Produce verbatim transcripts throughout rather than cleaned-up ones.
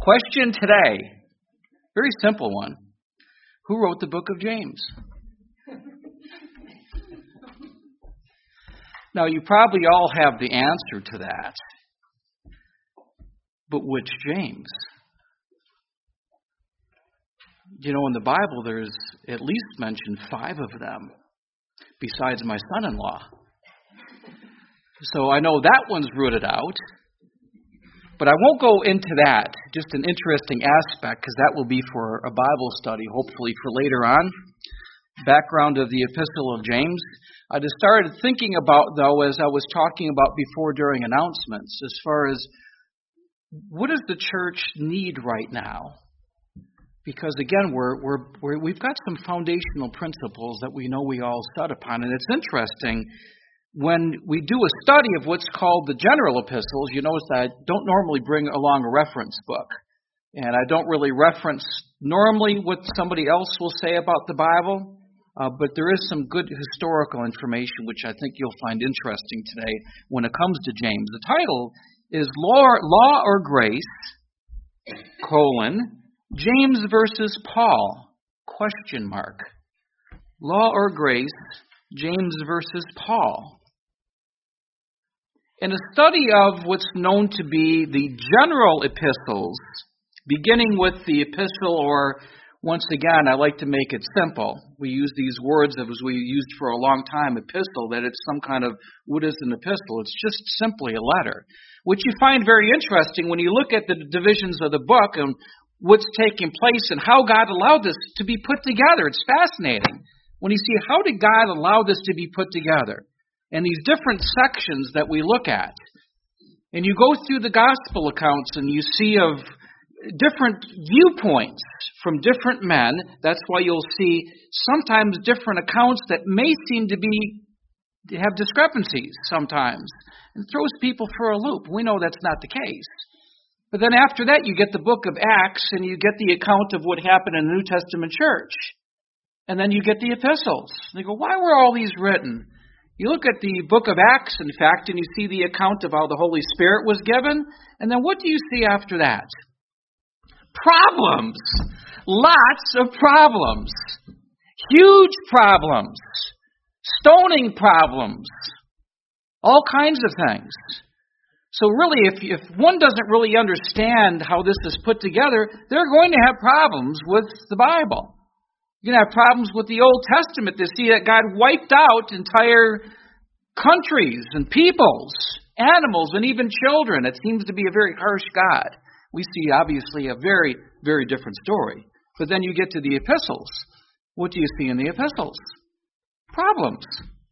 Question today, very simple one. Who wrote the book of James? Now, you probably all have the answer to that. But which James? You know, in the Bible, there's at least mentioned five of them, besides my son-in-law. So I know that one's rooted out. But I won't go into that, just an interesting aspect, because that will be for a Bible study, hopefully for later on. Background of the Epistle of James. I just started thinking about, though, as I was talking about before during announcements, as far as what does the church need right now? Because, again, we're, we're, we're, we've got some foundational principles that we know we all set upon, and it's interesting. When we do a study of what's called the general epistles, you notice that I don't normally bring along a reference book. And I don't really reference normally what somebody else will say about the Bible. Uh, but there is some good historical information which I think you'll find interesting today when it comes to James. The title is Law, Law or Grace, colon, James versus Paul, question mark. Law or Grace, James versus Paul. In a study of what's known to be the general epistles, beginning with the epistle, or once again, I like to make it simple. We use these words as we used for a long time, epistle, that it's some kind of, what is an epistle? It's just simply a letter, which you find very interesting when you look at the divisions of the book and what's taking place and how God allowed this to be put together. It's fascinating when you see how did God allow this to be put together. And these different sections that we look at. And you go through the gospel accounts and you see of different viewpoints from different men. That's why you'll see sometimes different accounts that may seem to be have discrepancies sometimes. And throws people for a loop. We know that's not the case. But then after that you get the book of Acts and you get the account of what happened in the New Testament church. And then you get the epistles. And you go, why were all these written? You look at the book of Acts, in fact, and you see the account of how the Holy Spirit was given. And then what do you see after that? Problems. Lots of problems. Huge problems. Stoning problems. All kinds of things. So really, if, if one doesn't really understand how this is put together, they're going to have problems with the Bible. You're going to have problems with the Old Testament to see that God wiped out entire countries and peoples, animals, and even children. It seems to be a very harsh God. We see, obviously, a very, very different story. But then you get to the epistles. What do you see in the epistles? Problems.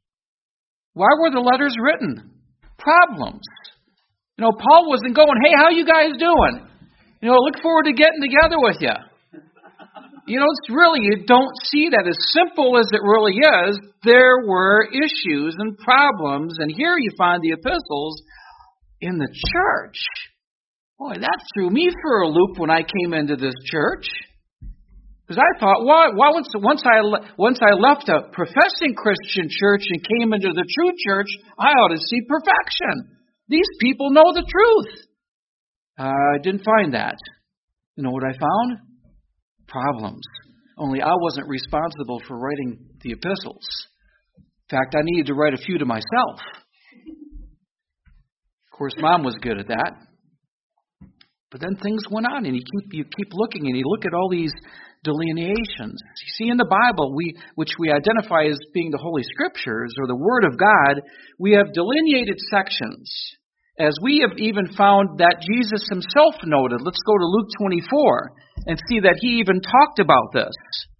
Why were the letters written? Problems. You know, Paul wasn't going, hey, how you guys doing? You know, look forward to getting together with you. You know, it's really, you don't see that as simple as it really is. There were issues and problems, and here you find the epistles in the church. Boy, that threw me for a loop when I came into this church. Because I thought, well, once, once, I, once I left a professing Christian church and came into the true church, I ought to see perfection. These people know the truth. Uh, I didn't find that. You know what I found? Problems. Only I wasn't responsible for writing the epistles. In fact, I needed to write a few to myself. Of course, Mom was good at that. But then things went on, and you keep you keep looking, and you look at all these delineations. You see, in the Bible, we which we identify as being the Holy Scriptures or the Word of God, we have delineated sections. As we have even found that Jesus himself noted. Let's go to Luke twenty-four and see that he even talked about this.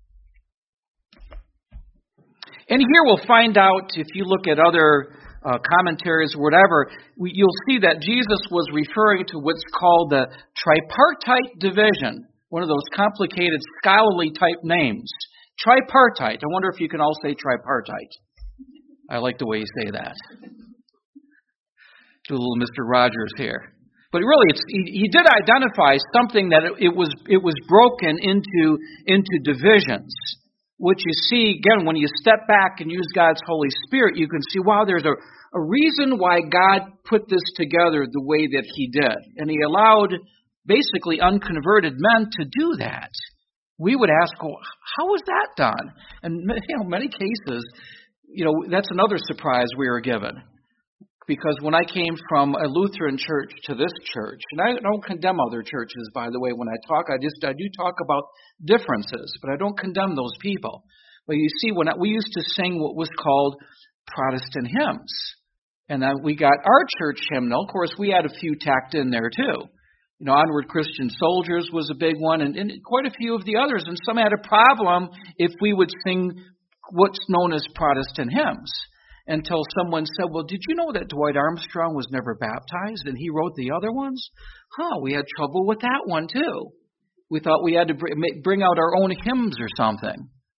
And here we'll find out, if you look at other uh, commentaries or whatever, we, you'll see that Jesus was referring to what's called the tripartite division, one of those complicated scholarly type names. Tripartite. I wonder if you can all say tripartite. I like the way you say that. Do a little Mister Rogers here. But really, it's, he, he did identify something that it, it was it was broken into into divisions. Which you see, again, when you step back and use God's Holy Spirit, you can see, wow, there's a, a reason why God put this together the way that he did. And he allowed basically unconverted men to do that. We would ask, well, how was that done? And you know, many cases, you know, that's another surprise we were given. Because when I came from a Lutheran church to this church, and I don't condemn other churches, by the way, when I talk, I just I do talk about differences, but I don't condemn those people. But you see, when I, we used to sing what was called Protestant hymns, and then we got our church hymnal. Of course, we had a few tacked in there too. You know, Onward Christian Soldiers was a big one, and, and quite a few of the others. And some had a problem if we would sing what's known as Protestant hymns. Until someone said, well, did you know that Dwight Armstrong was never baptized and he wrote the other ones? Huh, we had trouble with that one too. We thought we had to bring out our own hymns or something.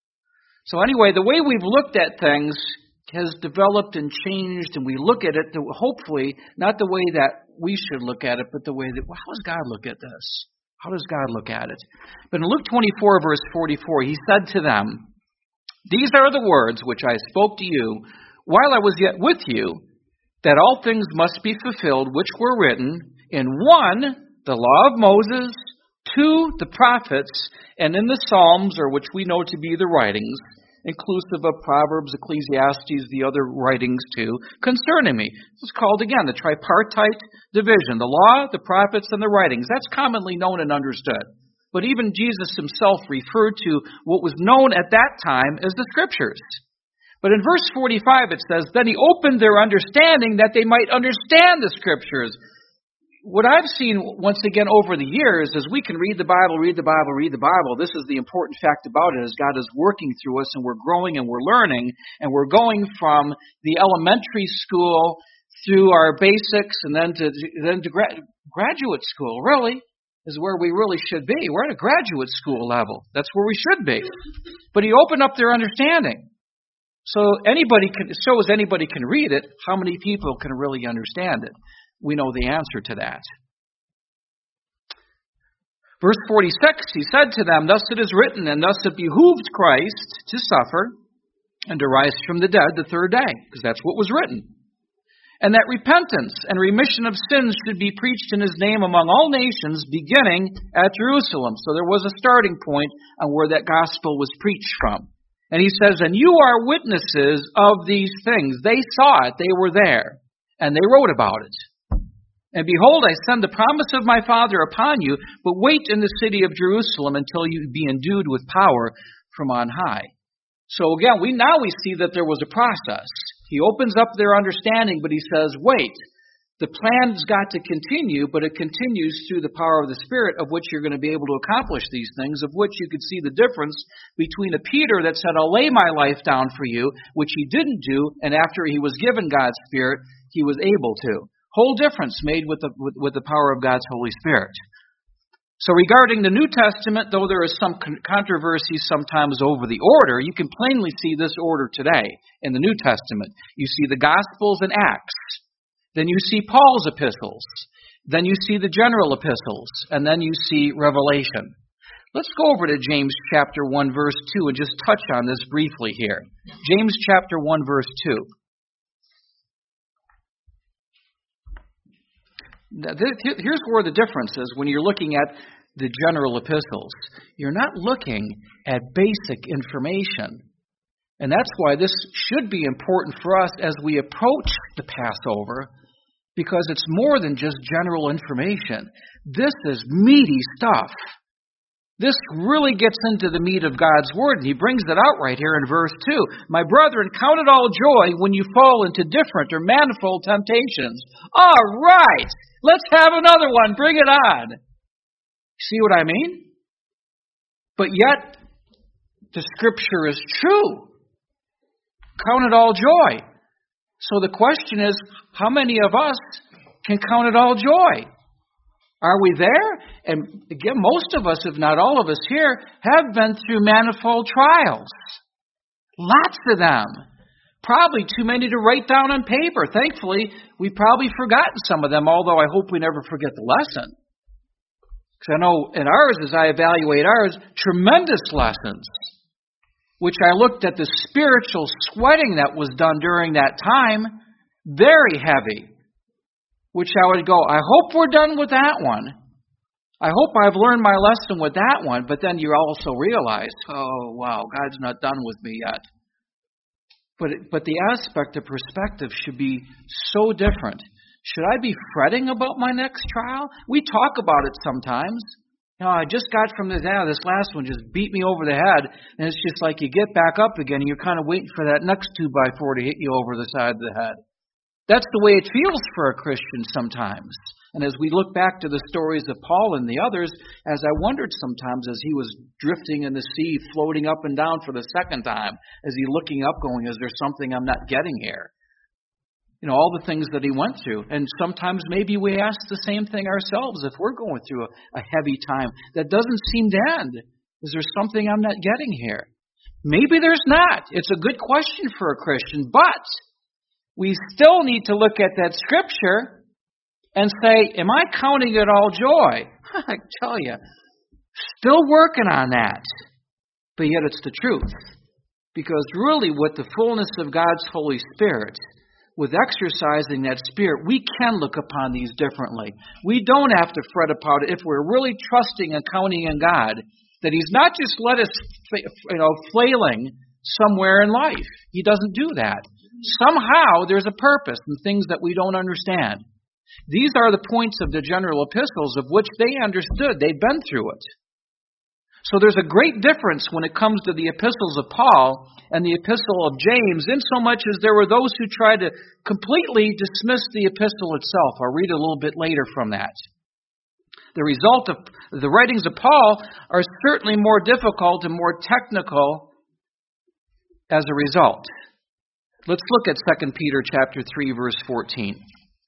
So anyway, the way we've looked at things has developed and changed, and we look at it hopefully not the way that we should look at it, but the way that, well, how does God look at this? How does God look at it? But in Luke twenty-four, verse forty-four, he said to them, these are the words which I spoke to you while I was yet with you, that all things must be fulfilled which were written in one, the law of Moses, two, the prophets, and in the Psalms, or which we know to be the writings, inclusive of Proverbs, Ecclesiastes, the other writings too, concerning me. This is called, again, the tripartite division, the law, the prophets, and the writings. That's commonly known and understood. But even Jesus himself referred to what was known at that time as the Scriptures. But in verse forty-five it says, then he opened their understanding that they might understand the Scriptures. What I've seen, once again, over the years is we can read the Bible, read the Bible, read the Bible. This is the important fact about it, is God is working through us, and we're growing and we're learning, and we're going from the elementary school through our basics and then to then to gra- graduate school, really, is where we really should be. We're at a graduate school level. That's where we should be. But he opened up their understanding. So anybody can, so as anybody can read it, how many people can really understand it? We know the answer to that. Verse forty-six, he said to them, thus it is written, and thus it behooved Christ to suffer and to rise from the dead the third day, because that's what was written. And that repentance and remission of sins should be preached in his name among all nations, beginning at Jerusalem. So there was a starting point on where that gospel was preached from. And he says, and you are witnesses of these things. They saw it. They were there. And they wrote about it. And behold, I send the promise of my Father upon you, but wait in the city of Jerusalem until you be endued with power from on high. So again, we now we see that there was a process. He opens up their understanding, but he says, wait. The plan's got to continue, but it continues through the power of the Spirit, of which you're going to be able to accomplish these things, of which you could see the difference between a Peter that said, I'll lay my life down for you, which he didn't do, and after he was given God's Spirit, he was able to. Whole difference made with the, with, with the power of God's Holy Spirit. So regarding the New Testament, though there is some controversy sometimes over the order, you can plainly see this order today in the New Testament. You see the Gospels and Acts. Then you see Paul's epistles. Then you see the general epistles. And then you see Revelation. Let's go over to James chapter one, verse two, and just touch on this briefly here. James chapter one, verse two. Now, here's where the difference is when you're looking at the general epistles. You're not looking at basic information. And that's why this should be important for us as we approach the Passover, because it's more than just general information. This is meaty stuff. This really gets into the meat of God's Word, and he brings it out right here in verse two. My brethren, count it all joy when you fall into different or manifold temptations. All right, let's have another one. Bring it on. See what I mean? But yet, the Scripture is true. Count it all joy. So the question is, how many of us can count it all joy? Are we there? And again, most of us, if not all of us here, have been through manifold trials. Lots of them. Probably too many to write down on paper. Thankfully, we've probably forgotten some of them, although I hope we never forget the lesson. Because I know in ours, as I evaluate ours, tremendous lessons. Which I looked at the spiritual sweating that was done during that time, very heavy. Which I would go, I hope we're done with that one. I hope I've learned my lesson with that one, but then you also realize, oh, wow, God's not done with me yet. But but the aspect of perspective should be so different. Should I be fretting about my next trial? We talk about it sometimes. You know, I just got from this, yeah, this last one just beat me over the head, and it's just like you get back up again, and you're kind of waiting for that next two by four to hit you over the side of the head. That's the way it feels for a Christian sometimes. And as we look back to the stories of Paul and the others, as I wondered sometimes as he was drifting in the sea, floating up and down for the second time, as he looking up going, is there something I'm not getting here? You know, all the things that he went through. And sometimes maybe we ask the same thing ourselves if we're going through a, a heavy time that doesn't seem to end. Is there something I'm not getting here? Maybe there's not. It's a good question for a Christian, but we still need to look at that scripture and say, am I counting it all joy? I tell you, still working on that. But yet it's the truth. Because really with the fullness of God's Holy Spirit, with exercising that Spirit, we can look upon these differently. We don't have to fret about it if we're really trusting and counting in God, that He's not just let us, you know, flailing somewhere in life. He doesn't do that. Somehow there's a purpose in things that we don't understand. These are the points of the general epistles of which they understood. They've been through it. So there's a great difference when it comes to the epistles of Paul and the epistle of James, in so much as there were those who tried to completely dismiss the epistle itself. I'll read a little bit later from that. The result of the writings of Paul are certainly more difficult and more technical as a result. Let's look at Second Peter chapter three, verse fourteen.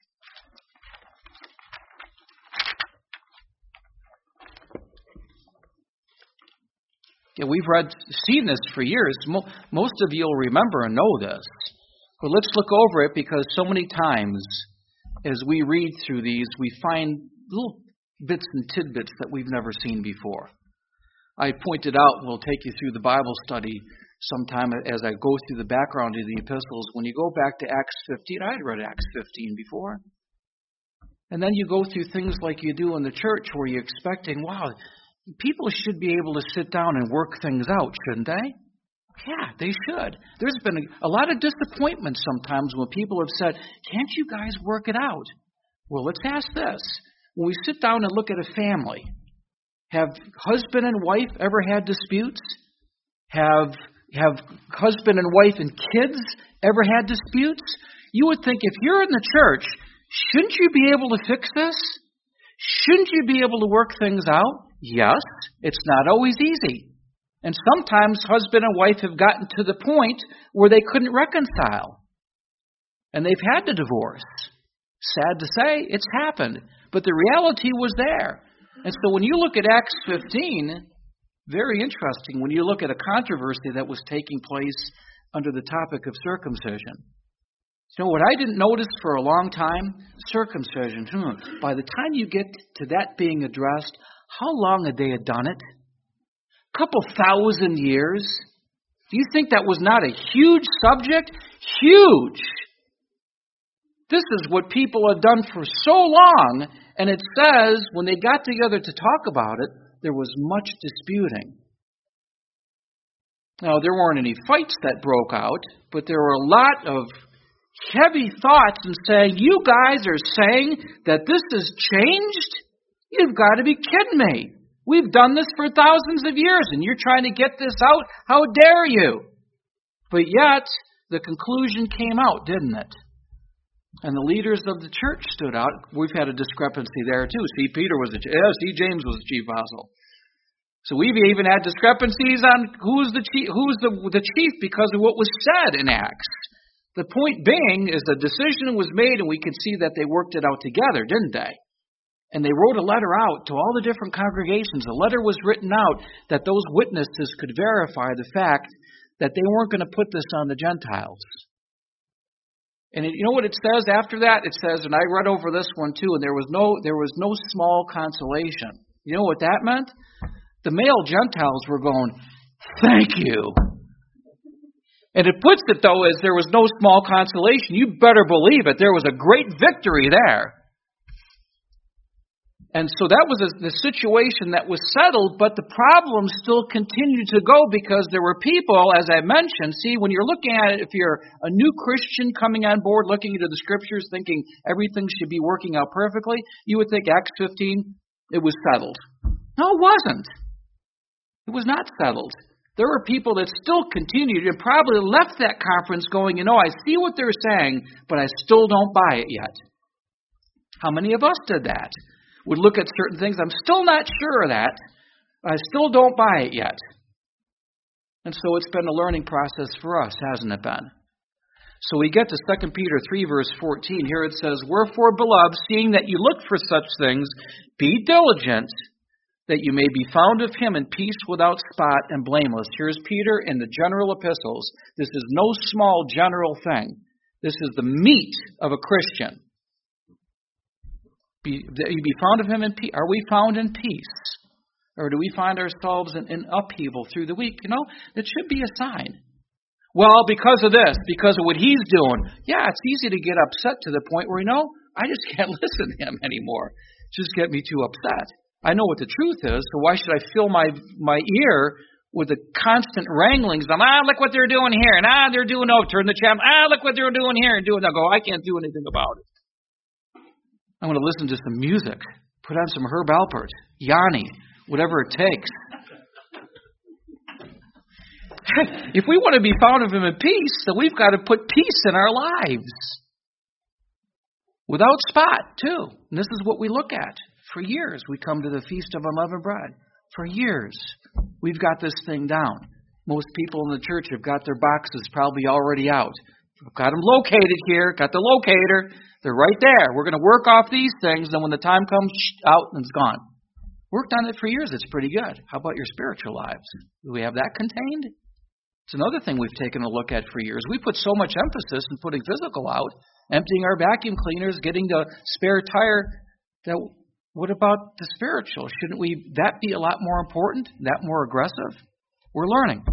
Yeah, we've read, seen this for years. Most of you will remember and know this. But let's look over it because so many times as we read through these, we find little bits and tidbits that we've never seen before. I pointed out, we'll take you through the Bible study sometime as I go through the background of the epistles. When you go back to Acts fifteen, I had read Acts fifteen before. And then you go through things like you do in the church where you're expecting, wow, people should be able to sit down and work things out, shouldn't they? Yeah, they should. There's been a, a lot of disappointment sometimes when people have said, can't you guys work it out? Well, let's ask this. When we sit down and look at a family, have husband and wife ever had disputes? Have have husband and wife and kids ever had disputes? You would think if you're in the church, shouldn't you be able to fix this? Shouldn't you be able to work things out? Yes, it's not always easy. And sometimes husband and wife have gotten to the point where they couldn't reconcile. And they've had to divorce. Sad to say, it's happened. But the reality was there. And so when you look at Acts fifteen, very interesting when you look at a controversy that was taking place under the topic of circumcision. You know what I didn't notice for a long time? Circumcision. Hmm. By the time you get to that being addressed, how long had they had done it? A couple thousand years. Do you think that was not a huge subject? Huge. This is what people have done for so long, and it says when they got together to talk about it, there was much disputing. Now, there weren't any fights that broke out, but there were a lot of heavy thoughts and saying, you guys are saying that this has changed? You've got to be kidding me. We've done this for thousands of years, and you're trying to get this out? How dare you? But yet, the conclusion came out, didn't it? And the leaders of the church stood out. We've had a discrepancy there, too. See, Peter was the chief. Yeah, see, James was the chief apostle. So we've even had discrepancies on who's the chief, who's the, the chief because of what was said in Acts. The point being is the decision was made, and we could see that they worked it out together, didn't they? And they wrote a letter out to all the different congregations. A letter was written out that those witnesses could verify the fact that they weren't going to put this on the Gentiles. And it, you know what it says after that? It says, and I read over this one too, and there was no there was no small consolation. You know what that meant? The male Gentiles were going, thank you. And it puts it, though, as there was no small consolation. You better believe it. There was a great victory there. And so that was a, the situation that was settled, but the problem still continued to go because there were people, as I mentioned, see, when you're looking at it, if you're a new Christian coming on board, looking into the Scriptures, thinking everything should be working out perfectly, you would think Acts fifteen, it was settled. No, it wasn't. It was not settled. There were people that still continued and probably left that conference going, you know, I see what they're saying, but I still don't buy it yet. How many of us did that? Would look at certain things, I'm still not sure of that. I still don't buy it yet. And so it's been a learning process for us, hasn't it been? So we get to Second Peter three, verse fourteen. Here it says, Wherefore, beloved, seeing that you look for such things, be diligent, that you may be found of him in peace without spot and blameless. Here's Peter in the general epistles. This is no small general thing. This is the meat of a Christian. Be, that you be found of him in peace. Are we found in peace? Or do we find ourselves in, in upheaval through the week? You know, it should be a sign. Well, because of this, because of what he's doing, yeah, it's easy to get upset to the point where, you know, I just can't listen to him anymore. Just get me too upset. I know what the truth is, so why should I fill my my ear with the constant wranglings of, ah, look what they're doing here, and ah, they're doing, oh, turn the channel, ah, look what they're doing here, and doing that. Go, I can't do anything about it. I'm going to listen to some music, put on some Herb Alpert, Yanni, whatever it takes. If we want to be found of him in peace, then we've got to put peace in our lives. Without spot, too. And this is what we look at. For years, we come to the Feast of Unleavened Bread. For years, we've got this thing down. Most people in the church have got their boxes probably already out. I've got them located here, got the locator. They're right there. We're going to work off these things, then when the time comes, out and it's gone. Worked on it for years. It's pretty good. How about your spiritual lives? Do we have that contained? It's another thing we've taken a look at for years. We put so much emphasis in putting physical out, emptying our vacuum cleaners, getting the spare tire. That what about the spiritual? Shouldn't we that be a lot more important, that more aggressive? We're learning.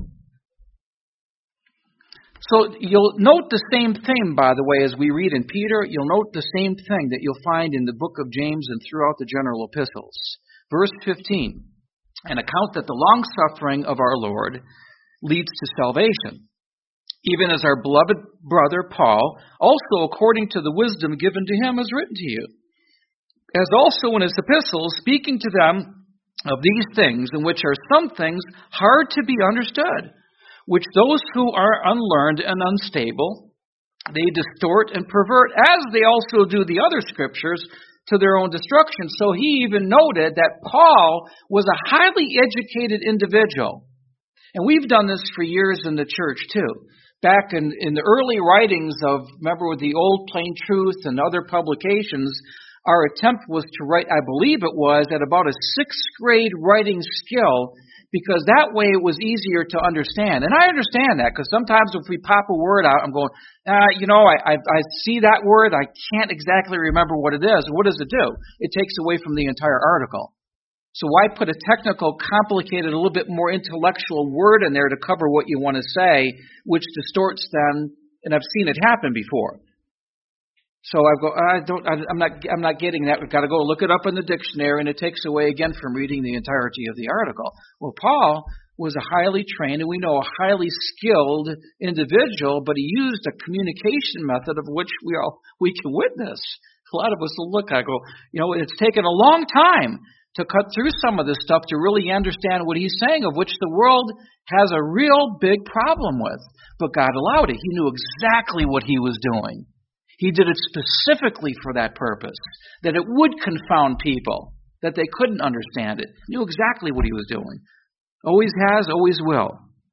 So you'll note the same thing, by the way, as we read in Peter. You'll note the same thing that you'll find in the book of James and throughout the general epistles. Verse fifteen, an account that the long-suffering of our Lord leads to salvation, even as our beloved brother Paul, also according to the wisdom given to him, has written to you, as also in his epistles, speaking to them of these things, in which are some things hard to be understood, which those who are unlearned and unstable, they distort and pervert, as they also do the other scriptures, to their own destruction. So he even noted that Paul was a highly educated individual. And we've done this for years in the church too. Back in, in the early writings of, remember, with the Old Plain Truth and other publications, our attempt was to write, I believe it was, at about a sixth grade writing skill, because that way it was easier to understand. And I understand that, because sometimes if we pop a word out, I'm going, uh, you know, I, I, I see that word, I can't exactly remember what it is. What does it do? It takes away from the entire article. So why put a technical, complicated, a little bit more intellectual word in there to cover what you want to say, which distorts them? And I've seen it happen before. So I go, I don't, I'm not, I'm not getting that. We've got to go look it up in the dictionary, and it takes away again from reading the entirety of the article. Well, Paul was a highly trained, and we know a highly skilled individual, but he used a communication method of which we all we can witness. A lot of us will look. I go, you know, it's taken a long time to cut through some of this stuff to really understand what he's saying, of which the world has a real big problem with. But God allowed it. He knew exactly what he was doing. He did it specifically for that purpose, that it would confound people, that they couldn't understand it. He knew exactly what he was doing. Always has, always will.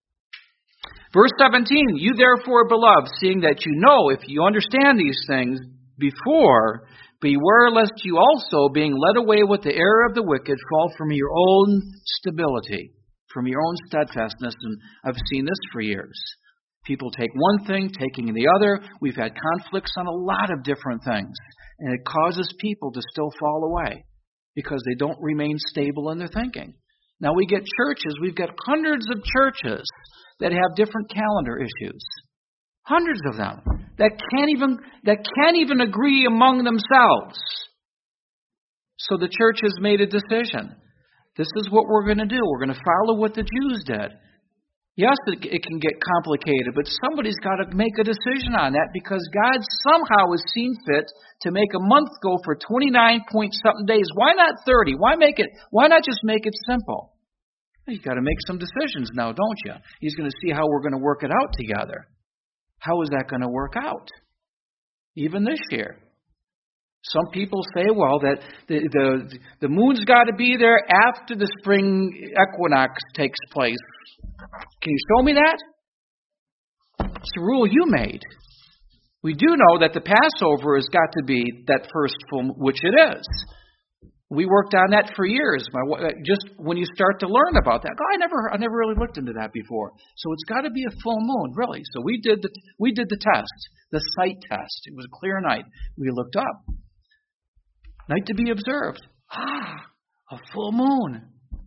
Verse seventeen, you therefore, beloved, seeing that you know, if you understand these things before, beware lest you also, being led away with the error of the wicked, fall from your own stability, from your own steadfastness. And I've seen this for years. People take one thing, taking the other. We've had conflicts on a lot of different things. And it causes people to still fall away because they don't remain stable in their thinking. Now we get churches, we've got hundreds of churches that have different calendar issues. Hundreds of them that can't even that can't even agree among themselves. So the church has made a decision. This is what we're going to do. We're going to follow what the Jews did. Yes, it, it can get complicated, but somebody's got to make a decision on that because God somehow has seen fit to make a month go for twenty-nine point something days. Why not thirty? Why make it? Why not just make it simple? You've got to make some decisions now, don't you? He's going to see how we're going to work it out together. How is that going to work out? Even this year. Some people say, well, that the the, the moon's got to be there after the spring equinox takes place. Can you show me that? It's a rule you made. We do know that the Passover has got to be that first full, which it is. We worked on that for years. My, just when you start to learn about that, I never, I never really looked into that before. So it's got to be a full moon, really. So we did the, we did the test, the sight test. It was a clear night. We looked up. Night to be observed. Ah, a full moon.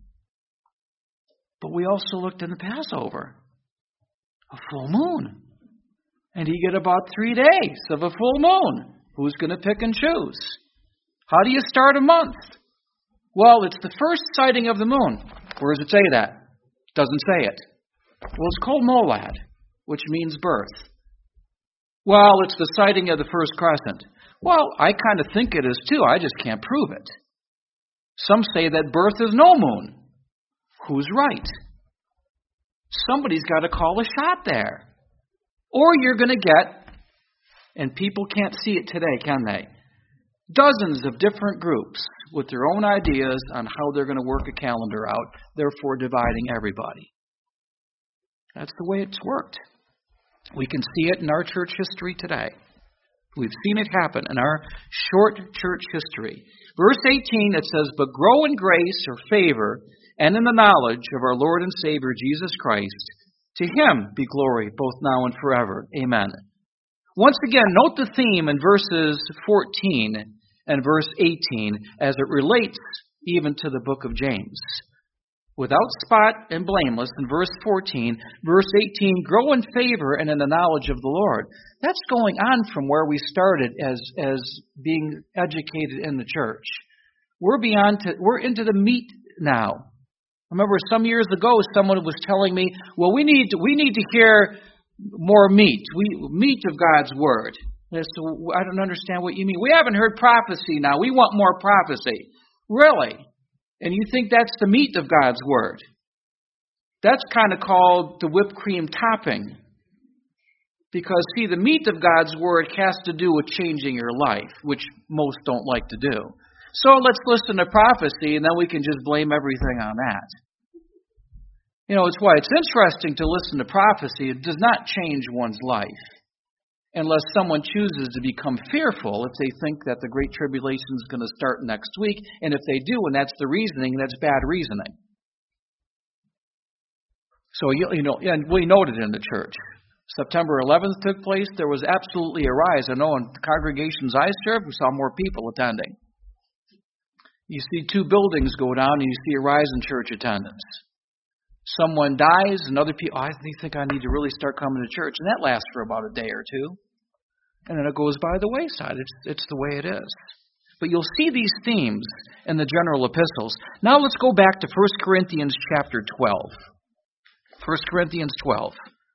But we also looked in the Passover. A full moon. And you get about three days of a full moon. Who's going to pick and choose? How do you start a month? Well, it's the first sighting of the moon. Where does it say that? Doesn't say it. Well, it's called Molad, which means birth. Well, it's the sighting of the first crescent. Well, I kind of think it is too. I just can't prove it. Some say that birth is no moon. Who's right? Somebody's got to call a shot there. Or you're going to get, and people can't see it today, can they? Dozens of different groups with their own ideas on how they're going to work a calendar out, therefore dividing everybody. That's the way it's worked. We can see it in our church history today. We've seen it happen in our short church history. Verse eighteen, it says, "But grow in grace or favor and in the knowledge of our Lord and Savior Jesus Christ. To Him be glory both now and forever. Amen." Once again, note the theme in verses fourteen and verse eighteen as it relates even to the book of James. Without spot and blameless in verse fourteen, verse eighteen, grow in favor and in the knowledge of the Lord. That's going on from where we started as, as being educated in the church. We're beyond to, we're into the meat now. I remember some years ago someone was telling me, well, we need to, we need to hear more meat, we, meat of God's Word. And so I don't understand what you mean. We haven't heard prophecy now. We want more prophecy. Really? And you think that's the meat of God's Word? That's kind of called the whipped cream topping. Because, see, the meat of God's Word has to do with changing your life, which most don't like to do. So let's listen to prophecy, and then we can just blame everything on that. You know, it's why it's interesting to listen to prophecy. It does not change one's life unless someone chooses to become fearful if they think that the Great Tribulation is going to start next week. And if they do, and that's the reasoning, that's bad reasoning. So, you, you know, and we noted in the church. September eleventh took place. There was absolutely a rise. I know in the congregations I served, we saw more people attending. You see two buildings go down and you see a rise in church attendance. Someone dies and other people, oh, I think I need to really start coming to church. And that lasts for about a day or two. And then it goes by the wayside. It's, it's the way it is. But you'll see these themes in the general epistles. Now let's go back to First Corinthians chapter twelve. First Corinthians twelve.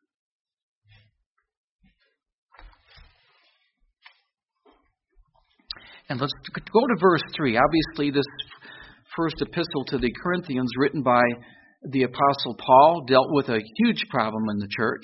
And let's go to verse three. Obviously, this first epistle to the Corinthians, written by the Apostle Paul, dealt with a huge problem in the church.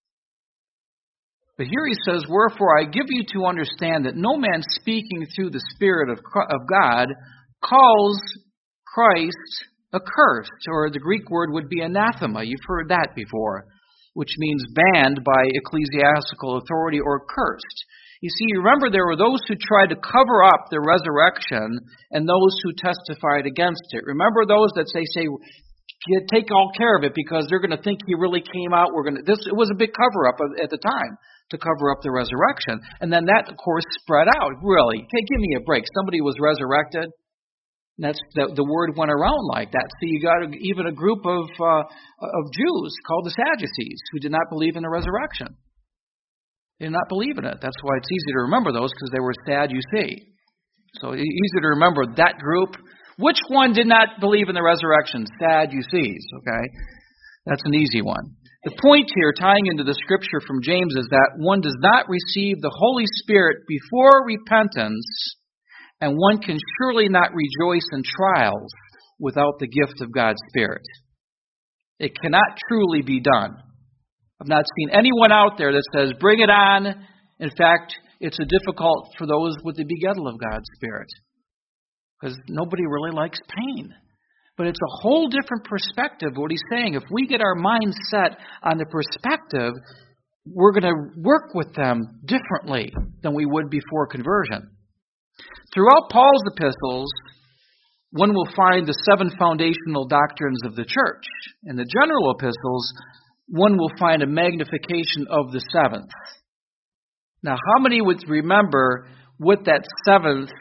But here he says, "Wherefore I give you to understand that no man speaking through the Spirit of of God calls Christ accursed," or the Greek word would be anathema. You've heard that before, which means banned by ecclesiastical authority or cursed. You see, remember there were those who tried to cover up the resurrection and those who testified against it. Remember those that say, say, take all care of it because they're going to think he really came out. We're going to. This it was a big cover up at the time to cover up the resurrection, and then that, of course, spread out. Really, okay, give me a break. Somebody was resurrected. And that's the, the word went around like that. So you got a, even a group of uh, of Jews called the Sadducees who did not believe in the resurrection. They did not believe in it. That's why it's easy to remember those, because they were sad, you see. So it's easy to remember that group. Which one did not believe in the resurrection? Sadducees, okay? That's an easy one. The point here, tying into the scripture from James, is that one does not receive the Holy Spirit before repentance, and one can surely not rejoice in trials without the gift of God's Spirit. It cannot truly be done. I've not seen anyone out there that says, bring it on. In fact, it's a difficult for those with the begettal of God's Spirit, because nobody really likes pain. But it's a whole different perspective, what he's saying. If we get our minds set on the perspective, we're going to work with them differently than we would before conversion. Throughout Paul's epistles, one will find the seven foundational doctrines of the church. In the general epistles, one will find a magnification of the seventh. Now, how many would remember what that seventh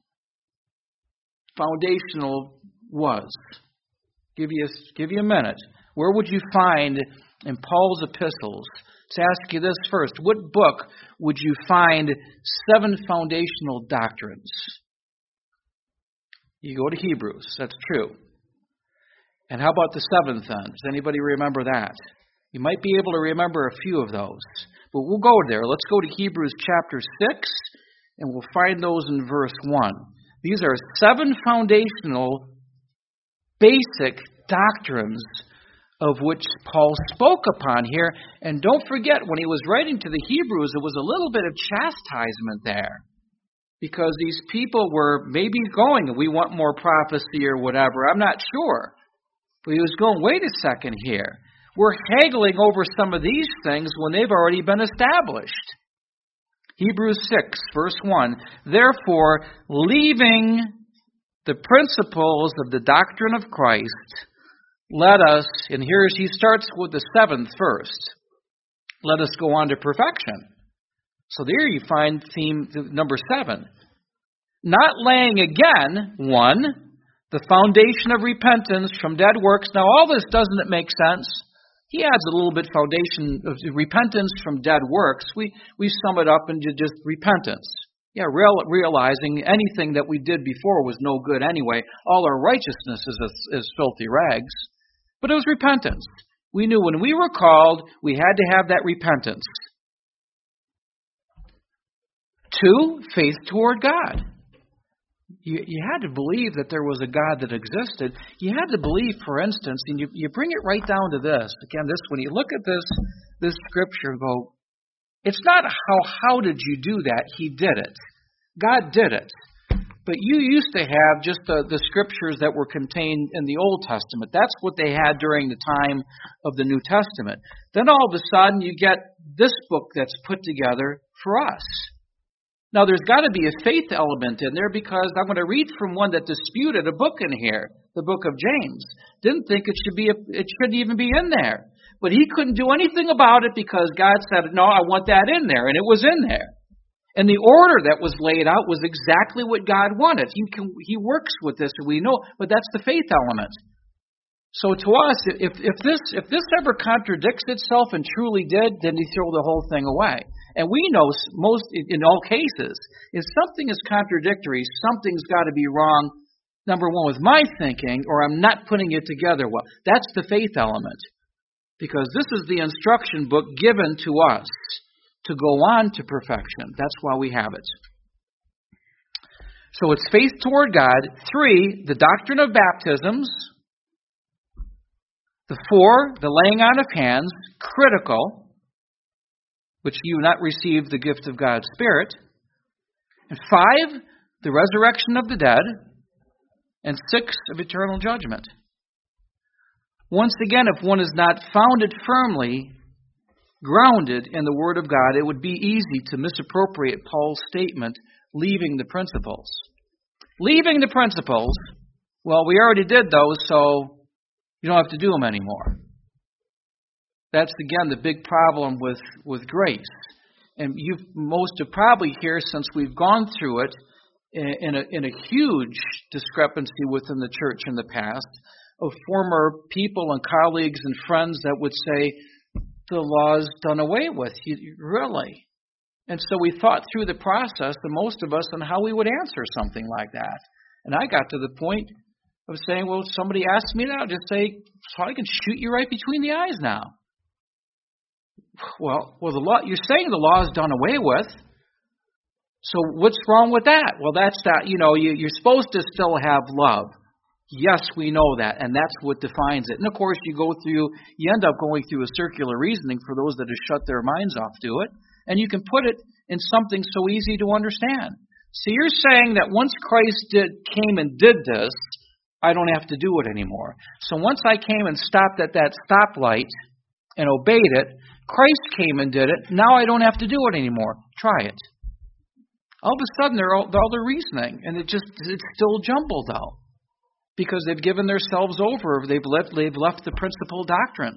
foundational was? Give you, give you a minute. Where would you find in Paul's epistles? Let's ask you this first. What book would you find seven foundational doctrines? You go to Hebrews. That's true. And how about the seventh then? Does anybody remember that? You might be able to remember a few of those. But we'll go there. Let's go to Hebrews chapter six, and we'll find those in verse one. These are seven foundational, basic doctrines of which Paul spoke upon here. And don't forget, when he was writing to the Hebrews, it was a little bit of chastisement there, because these people were maybe going, we want more prophecy or whatever. I'm not sure. But he was going, wait a second here. We're haggling over some of these things when they've already been established. Hebrews six, verse one. Therefore, leaving the principles of the doctrine of Christ, let us, and here he starts with the seventh first, let us go on to perfection. So there you find theme number seven. Not laying again, one, the foundation of repentance from dead works. Now all this, doesn't it make sense? He adds a little bit foundation of repentance from dead works. We we sum it up into just repentance. Yeah, real, realizing anything that we did before was no good anyway. All our righteousness is, is, is filthy rags. But it was repentance. We knew when we were called, we had to have that repentance. Two, faith toward God. You, you had to believe that there was a God that existed. You had to believe, for instance, and you, you bring it right down to this. Again, this when you look at this this scripture and go, it's not how how did you do that? He did it. God did it. But you used to have just the, the scriptures that were contained in the Old Testament. That's what they had during the time of the New Testament. Then all of a sudden you get this book that's put together for us. Now, there's got to be a faith element in there, because I'm going to read from one that disputed a book in here, the book of James. Didn't think it should be, a, it shouldn't even be in there. But he couldn't do anything about it because God said, no, I want that in there. And it was in there. And the order that was laid out was exactly what God wanted. He can, he works with this, and we know, but that's the faith element. So to us, if, if this if this ever contradicts itself and truly did, then you throw the whole thing away. And we know most, in all cases, if something is contradictory, something's got to be wrong, number one, with my thinking, or I'm not putting it together well. That's the faith element. Because this is the instruction book given to us to go on to perfection. That's why we have it. So it's faith toward God. Three, the doctrine of baptisms. The four, the laying on of hands, critical, which you not receive the gift of God's Spirit. And five, the resurrection of the dead. And six, of eternal judgment. Once again, if one is not founded firmly, grounded in the Word of God, it would be easy to misappropriate Paul's statement, leaving the principles. Leaving the principles, well, we already did those, so you don't have to do them anymore. That's, again, the big problem with, with grace. And you've most have probably heard, since we've gone through it, in a, in a huge discrepancy within the church in the past, of former people and colleagues and friends that would say, the law's done away with. You, really? And so we thought through the process, the most of us, on how we would answer something like that. And I got to the point of saying, well, somebody asks me that, I'll just say, so I can shoot you right between the eyes now. Well, well, the law, you're saying the law is done away with. So what's wrong with that? Well, that's that, you know, you, you're supposed to still have love. Yes, we know that, and that's what defines it. And of course, you go through, you end up going through a circular reasoning for those that have shut their minds off to it, and you can put it in something so easy to understand. So you're saying that once Christ did, came and did this, I don't have to do it anymore. So once I came and stopped at that stoplight and obeyed it, Christ came and did it, now I don't have to do it anymore. Try it. All of a sudden, they're all, all their reasoning, and it just it's still jumbled out. Because they've given themselves over. They've left, they've left the principal doctrines.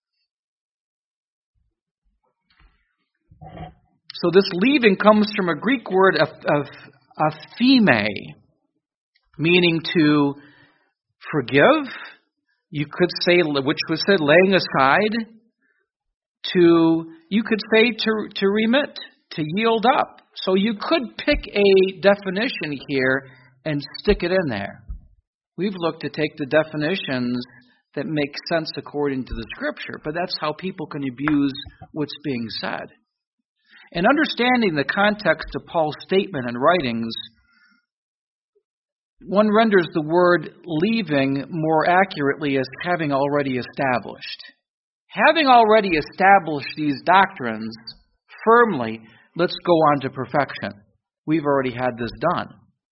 So this leaving comes from a Greek word of, of aphime, meaning to forgive. You could say, which was said, laying aside. To you could say to to remit, to yield up. So you could pick a definition here and stick it in there. We've looked to take the definitions that make sense according to the Scripture, but that's how people can abuse what's being said. And understanding the context of Paul's statement and writings, one renders the word leaving more accurately as having already established. Having already established these doctrines firmly, let's go on to perfection. We've already had this done.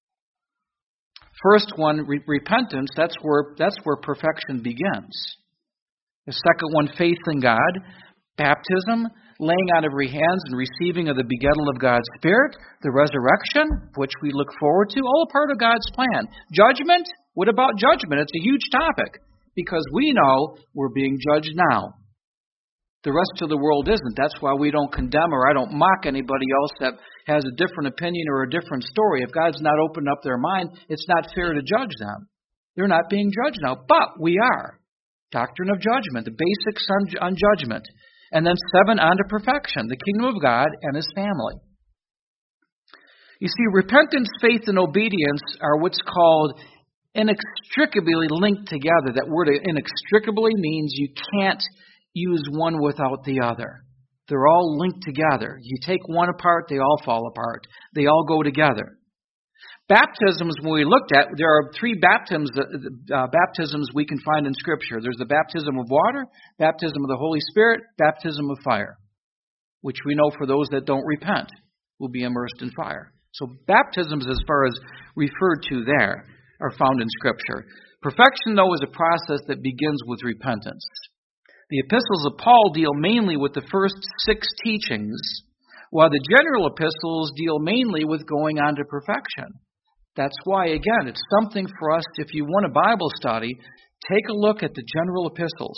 First one, re- repentance, that's where that's where perfection begins. The second one, faith in God. Baptism, laying out of your hands and receiving of the begettal of God's Spirit. The resurrection, which we look forward to, all a part of God's plan. Judgment, what about judgment? It's a huge topic because we know we're being judged now. The rest of the world isn't. That's why we don't condemn or I don't mock anybody else that has a different opinion or a different story. If God's not opened up their mind, it's not fair to judge them. They're not being judged now, but we are. Doctrine of judgment, the basics on, on judgment. And then seven, on to perfection, the kingdom of God and His family. You see, repentance, faith, and obedience are what's called inextricably linked together. That word inextricably means you can't use one without the other. They're all linked together. You take one apart, they all fall apart. They all go together. Baptisms, when we looked at, there are three baptisms, uh, baptisms we can find in Scripture. There's the baptism of water, baptism of the Holy Spirit, baptism of fire, which we know for those that don't repent will be immersed in fire. So baptisms, as far as referred to there, are found in Scripture. Perfection, though, is a process that begins with repentance. The epistles of Paul deal mainly with the first six teachings, while the general epistles deal mainly with going on to perfection. That's why, again, it's something for us, if you want a Bible study, take a look at the general epistles.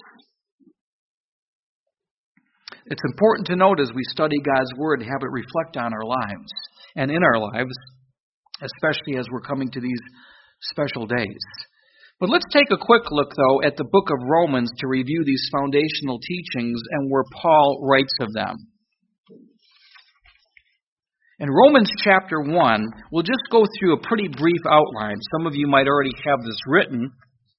It's important to note as we study God's Word, have it reflect on our lives and in our lives, especially as we're coming to these special days. But let's take a quick look, though, at the book of Romans to review these foundational teachings and where Paul writes of them. In Romans chapter one, we'll just go through a pretty brief outline. Some of you might already have this written.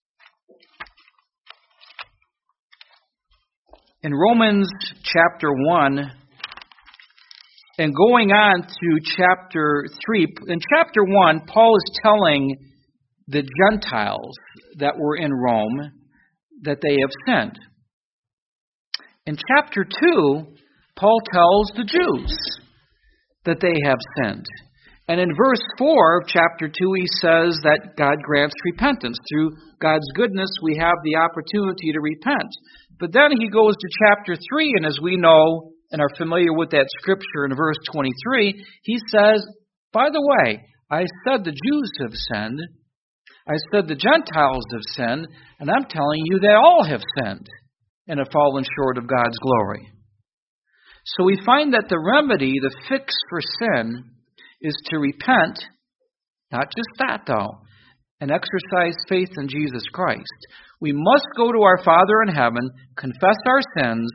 In Romans chapter one, and going on to chapter three, in chapter one, Paul is telling the Gentiles that were in Rome that they have sinned. In chapter two, Paul tells the Jews that they have sinned. And in verse four of chapter two, he says that God grants repentance. Through God's goodness, we have the opportunity to repent. But then he goes to chapter three, and as we know and are familiar with that scripture in verse twenty-three, he says, by the way, I said the Jews have sinned, I said the Gentiles have sinned, and I'm telling you they all have sinned and have fallen short of God's glory. So we find that the remedy, the fix for sin, is to repent, not just that though, and exercise faith in Jesus Christ. We must go to our Father in heaven, confess our sins,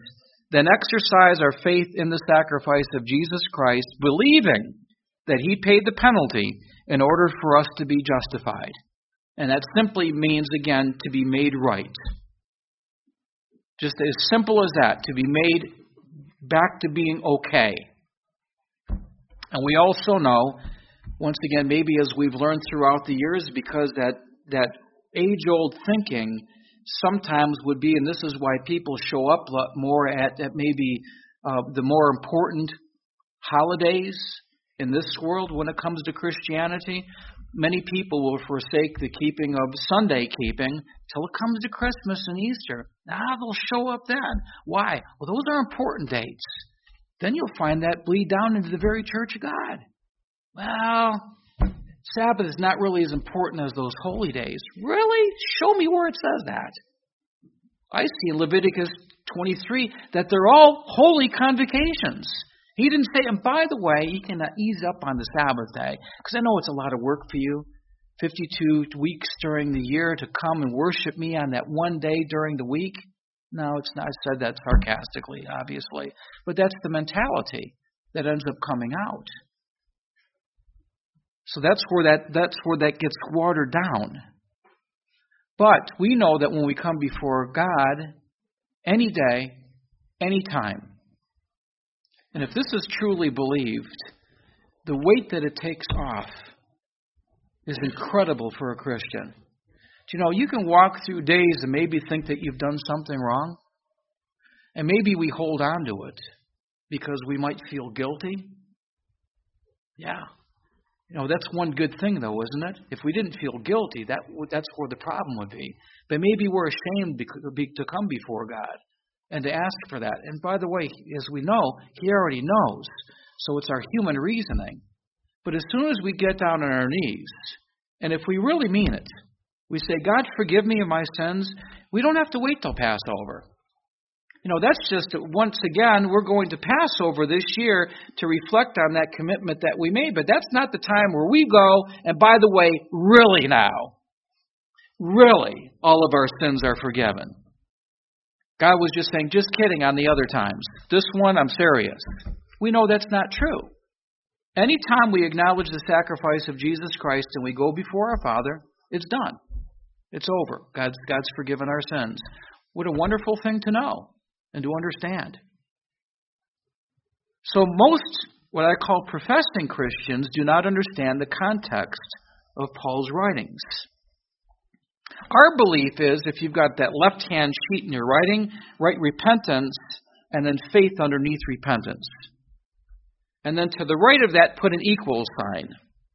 then exercise our faith in the sacrifice of Jesus Christ, believing that He paid the penalty in order for us to be justified. And that simply means, again, to be made right. Just as simple as that, to be made back to being okay. And we also know, once again, maybe as we've learned throughout the years, because that, that age-old thinking sometimes would be, and this is why people show up more at, at maybe uh, the more important holidays in this world when it comes to Christianity. Many people will forsake the keeping of Sunday keeping till it comes to Christmas and Easter. Now they'll show up then. Why? Well, those are important dates. Then you'll find that bleed down into the very church of God. Well, Sabbath is not really as important as those holy days. Really? Show me where it says that. I see in Leviticus twenty-three that they're all holy convocations. He didn't say, and by the way, you can ease up on the Sabbath day, because I know it's a lot of work for you. fifty-two weeks during the year to come and worship me on that one day during the week. No, it's not. I said that sarcastically, obviously. But that's the mentality that ends up coming out. So that's where that that's where that gets watered down. But we know that when we come before God, any day, any time, and if this is truly believed, the weight that it takes off is incredible for a Christian. Do you know, you can walk through days and maybe think that you've done something wrong, and maybe we hold on to it because we might feel guilty. Yeah. You know, that's one good thing, though, isn't it? If we didn't feel guilty, that that's where the problem would be. But maybe we're ashamed to come before God and to ask for that. And by the way, as we know, He already knows. So it's our human reasoning. But as soon as we get down on our knees, and if we really mean it, we say, God, forgive me of my sins, we don't have to wait till Passover. You know, that's just, once again, we're going to Passover this year to reflect on that commitment that we made. But that's not the time where we go, and by the way, really now, really, all of our sins are forgiven. God was just saying, just kidding on the other times. This one, I'm serious. We know that's not true. Anytime we acknowledge the sacrifice of Jesus Christ and we go before our Father, it's done. It's over. God's, God's forgiven our sins. What a wonderful thing to know and to understand. So most, what I call professing Christians, do not understand the context of Paul's writings. Our belief is, if you've got that left-hand sheet in your writing, write repentance and then faith underneath repentance. And then to the right of that, put an equal sign.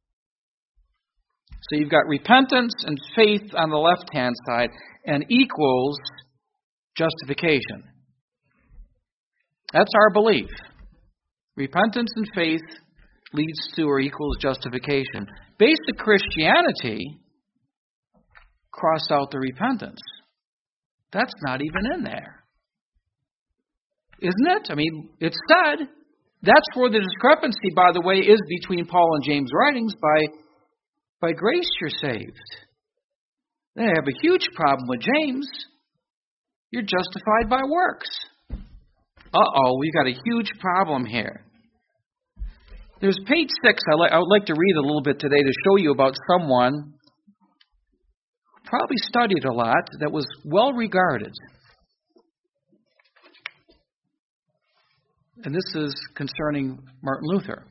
So you've got repentance and faith on the left-hand side, and equals justification. That's our belief. Repentance and faith leads to or equals justification. Basic Christianity, cross out the repentance. That's not even in there. Isn't it? I mean, it's said. That's where the discrepancy, by the way, is between Paul and James' writings. By, by grace you're saved. They have a huge problem with James. You're justified by works. Uh-oh, we've got a huge problem here. There's page six. I, li- I would like to read a little bit today to show you about someone who probably studied a lot, that was well regarded. And this is concerning Martin Luther.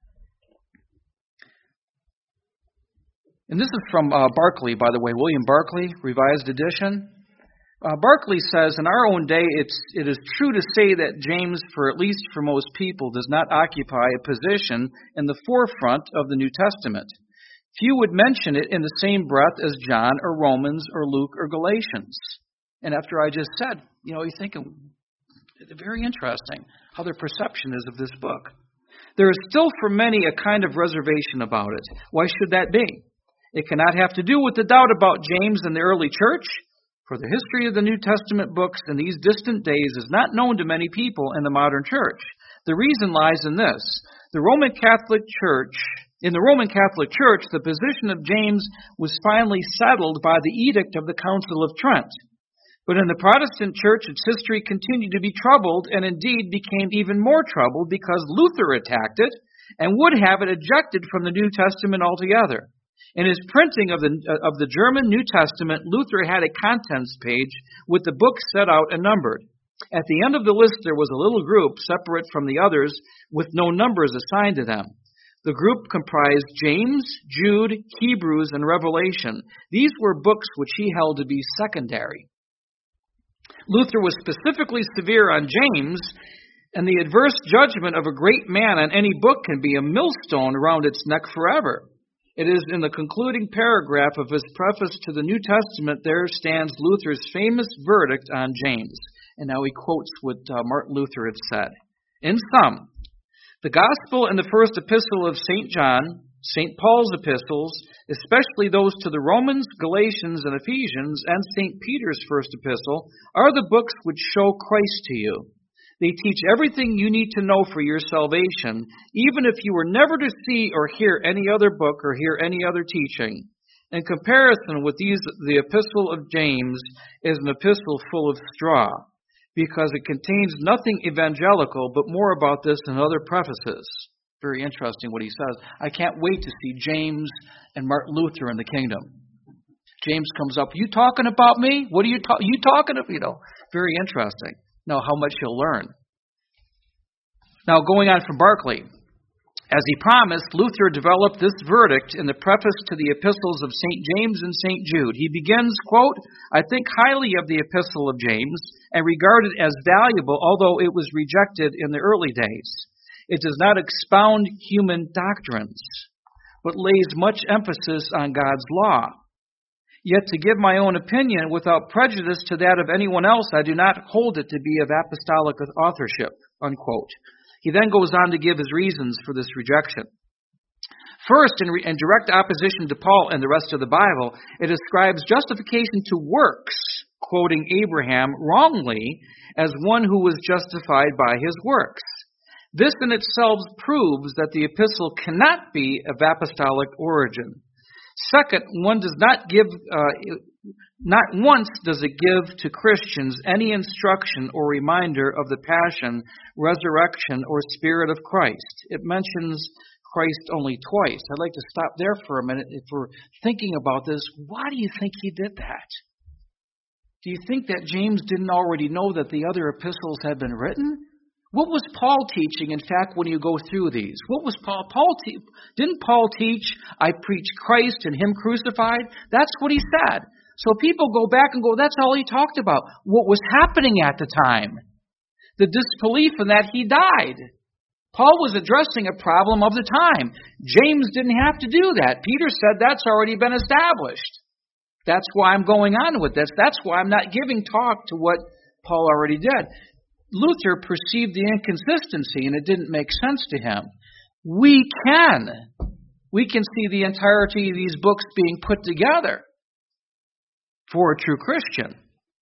And this is from uh, Barclay, by the way, William Barclay, Revised Edition. Uh, Barclay says, in our own day, it's, it is true to say that James, for at least for most people, does not occupy a position in the forefront of the New Testament. Few would mention it in the same breath as John or Romans or Luke or Galatians. And after I just said, you know, you're thinking, very interesting how their perception is of this book. There is still for many a kind of reservation about it. Why should that be? It cannot have to do with the doubt about James and the early church, for the history of the New Testament books in these distant days is not known to many people in the modern church. The reason lies in this. The Roman Catholic Church, in the Roman Catholic Church, the position of James was finally settled by the edict of the Council of Trent. But in the Protestant church, its history continued to be troubled, and indeed became even more troubled because Luther attacked it and would have it ejected from the New Testament altogether. In his printing of the of the German New Testament, Luther had a contents page with the books set out and numbered. At the end of the list, there was a little group separate from the others with no numbers assigned to them. The group comprised James, Jude, Hebrews, and Revelation. These were books which he held to be secondary. Luther was specifically severe on James, and the adverse judgment of a great man on any book can be a millstone around its neck forever. It is in the concluding paragraph of his preface to the New Testament there stands Luther's famous verdict on James. And now he quotes what uh, Martin Luther had said. In sum, the gospel and the first epistle of Saint John, Saint Paul's epistles, especially those to the Romans, Galatians, and Ephesians, and Saint Peter's first epistle, are the books which show Christ to you. They teach everything you need to know for your salvation, even if you were never to see or hear any other book or hear any other teaching. In comparison with these, the epistle of James is an epistle full of straw, because it contains nothing evangelical, but more about this in other prefaces. Very interesting what he says. I can't wait to see James and Martin Luther in the kingdom. James comes up, you talking about me? What are you, ta- you talking about? You know, very interesting. Now, how much he'll learn. Now, going on from Barclay. As he promised, Luther developed this verdict in the preface to the epistles of Saint James and Saint Jude. He begins, quote, I think highly of the epistle of James and regard it as valuable, although it was rejected in the early days. It does not expound human doctrines, but lays much emphasis on God's law. Yet to give my own opinion without prejudice to that of anyone else, I do not hold it to be of apostolic authorship, unquote. He then goes on to give his reasons for this rejection. First, in, re- in direct opposition to Paul and the rest of the Bible, it ascribes justification to works, quoting Abraham wrongly as one who was justified by his works. This in itself proves that the epistle cannot be of apostolic origin. Second, one does not give, uh, not once does it give to Christians any instruction or reminder of the passion, resurrection, or spirit of Christ. It mentions Christ only twice. I'd like to stop there for a minute. If we're thinking about this, why do you think he did that? Do you think that James didn't already know that the other epistles had been written? What was Paul teaching, in fact, when you go through these? What was Paul? Paul te- didn't Paul teach, I preach Christ and him crucified? That's what he said. So people go back and go, that's all he talked about. What was happening at the time? The disbelief in that he died. Paul was addressing a problem of the time. James didn't have to do that. Peter said that's already been established. That's why I'm going on with this. That's why I'm not giving talk to what Paul already did. Luther perceived the inconsistency and it didn't make sense to him. We can. We can see the entirety of these books being put together for a true Christian.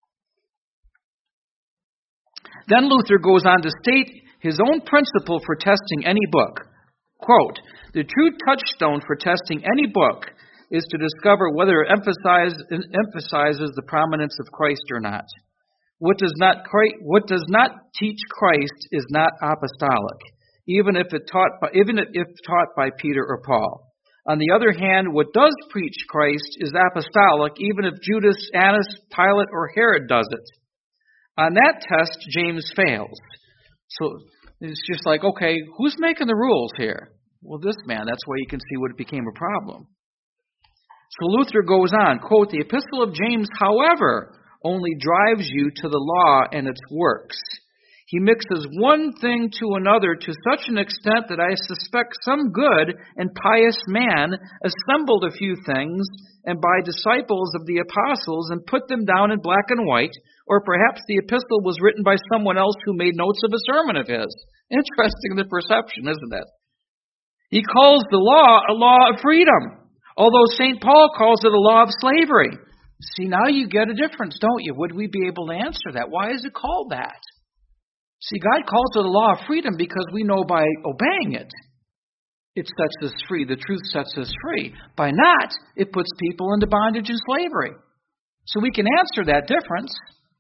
Then Luther goes on to state his own principle for testing any book. Quote, the true touchstone for testing any book is to discover whether it emphasize, emphasizes the prominence of Christ or not. What does not what does not teach Christ is not apostolic, even if it taught by, even if taught by Peter or Paul. On the other hand, what does preach Christ is apostolic, even if Judas, Annas, Pilate, or Herod does it. On that test, James fails. So it's just like, okay, who's making the rules here? Well, this man. That's why you can see what it became a problem. So Luther goes on, quote, the epistle of James, however, only drives you to the law and its works. He mixes one thing to another to such an extent that I suspect some good and pious man assembled a few things and by disciples of the apostles and put them down in black and white, or perhaps the epistle was written by someone else who made notes of a sermon of his. Interesting, the perception, isn't it? He calls the law a law of freedom, although Saint Paul calls it a law of slavery. See, now you get a difference, don't you? Would we be able to answer that? Why is it called that? See, God calls it a law of freedom because we know by obeying it, it sets us free. The truth sets us free. By not, it puts people into bondage and slavery. So we can answer that difference.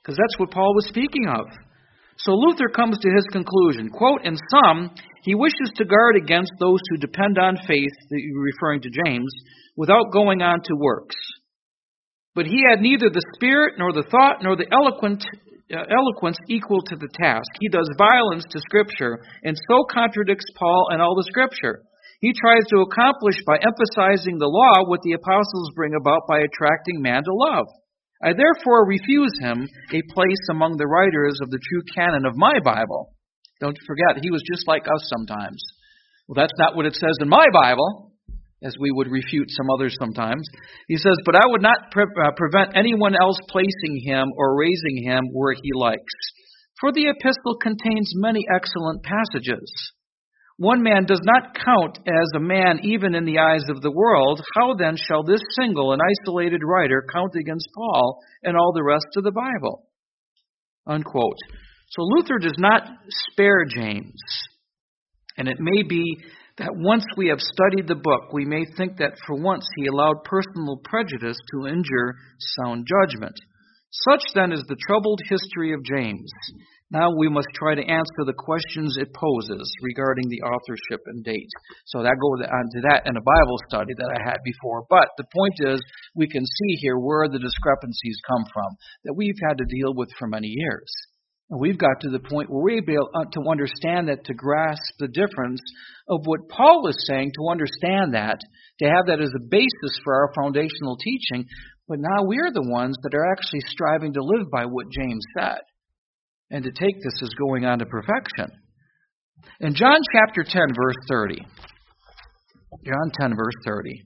because that's what Paul was speaking of. So Luther comes to his conclusion. Quote, in sum, he wishes to guard against those who depend on faith, that you're referring to James, without going on to works. But he had neither the spirit, nor the thought, nor the eloquent, uh, eloquence equal to the task. He does violence to Scripture, and so contradicts Paul and all the Scripture. He tries to accomplish by emphasizing the law what the apostles bring about by attracting man to love. I therefore refuse him a place among the writers of the true canon of my Bible. Don't forget, he was just like us sometimes. Well, that's not what it says in my Bible, as we would refute some others sometimes. He says, but I would not pre- uh, prevent anyone else placing him or raising him where he likes. For the epistle contains many excellent passages. One man does not count as a man even in the eyes of the world. How then shall this single and isolated writer count against Paul and all the rest of the Bible? Unquote. So Luther does not spare James. And it may be that once we have studied the book, we may think that for once he allowed personal prejudice to injure sound judgment. Such then is the troubled history of James. Now we must try to answer the questions it poses regarding the authorship and date. So that goes on to that in a Bible study that I had before. But the point is, we can see here where the discrepancies come from that we've had to deal with for many years. And we've got to the point where we're able to understand that, to grasp the difference of what Paul is saying, to understand that, to have that as a basis for our foundational teaching. But now we're the ones that are actually striving to live by what James said, and to take this as going on to perfection. In John chapter ten, verse thirty. John ten, verse thirty.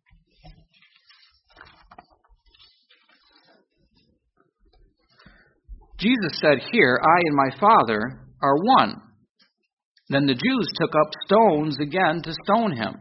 Jesus said here, I and my Father are one. Then the Jews took up stones again to stone him.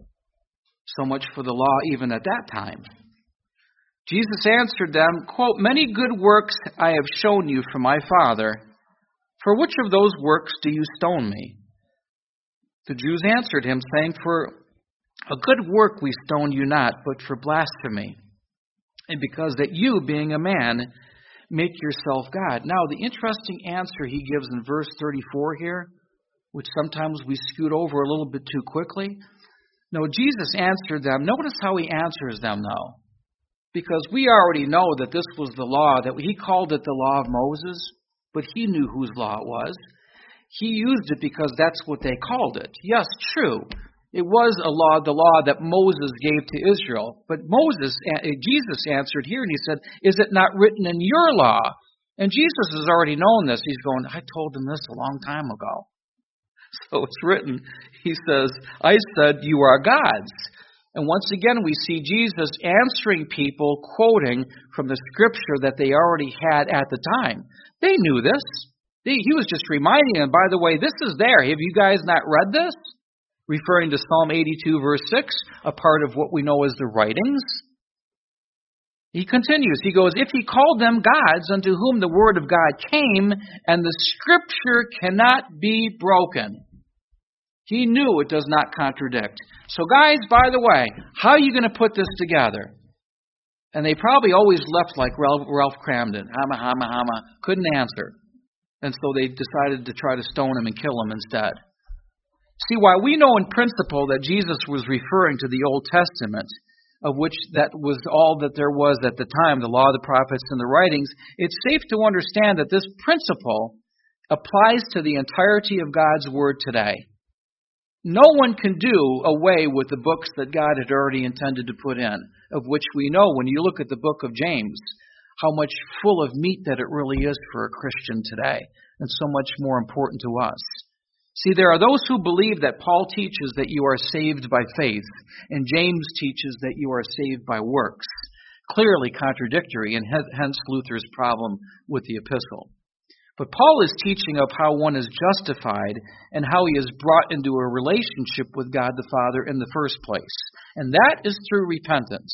So much for the law even at that time. Jesus answered them, quote, many good works I have shown you from my Father. For which of those works do you stone me? The Jews answered him, saying, for a good work we stone you not, but for blasphemy, and because that you, being a man, make yourself God. Now, the interesting answer he gives in verse thirty-four here, which sometimes we scoot over a little bit too quickly. No, Jesus answered them. Notice how he answers them, though. Because we already know that this was the law, that he called it the law of Moses, but he knew whose law it was. He used it because that's what they called it. Yes, true. It was a law, the law that Moses gave to Israel. But Moses, Jesus answered here and he said, is it not written in your law? And Jesus has already known this. He's going, I told them this a long time ago. So it's written, he says, I said you are gods. And once again, we see Jesus answering people, quoting from the Scripture that they already had at the time. They knew this. They, he was just reminding them, by the way, this is there. Have you guys not read this? Referring to Psalm eighty-two, verse six, a part of what we know as the writings. He continues. He goes, if he called them gods unto whom the word of God came, and the Scripture cannot be broken. He knew it does not contradict. So guys, by the way, how are you going to put this together? And they probably always left like Ralph, Ralph Cramden. Hama, hama, hama. Couldn't answer. And so they decided to try to stone him and kill him instead. See, while we know in principle that Jesus was referring to the Old Testament, of which that was all that there was at the time, the law, the prophets, and the writings, it's safe to understand that this principle applies to the entirety of God's Word today. No one can do away with the books that God had already intended to put in, of which we know when you look at the book of James, how much full of meat that it really is for a Christian today, and so much more important to us. See, there are those who believe that Paul teaches that you are saved by faith, and James teaches that you are saved by works. Clearly contradictory, and hence Luther's problem with the epistle. But Paul is teaching of how one is justified and how he is brought into a relationship with God the Father in the first place. And that is through repentance.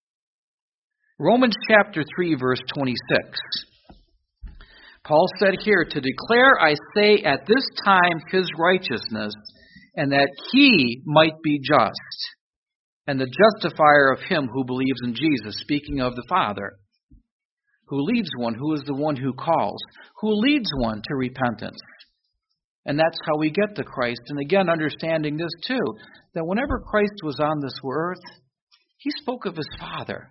Romans chapter three, verse twenty-six. Paul said here, to declare, I say, at this time his righteousness, and that he might be just, and the justifier of him who believes in Jesus, speaking of the Father. who leads one, who is the one who calls, who leads one to repentance. And that's how we get to Christ. And again, understanding this too, that whenever Christ was on this earth, he spoke of his Father.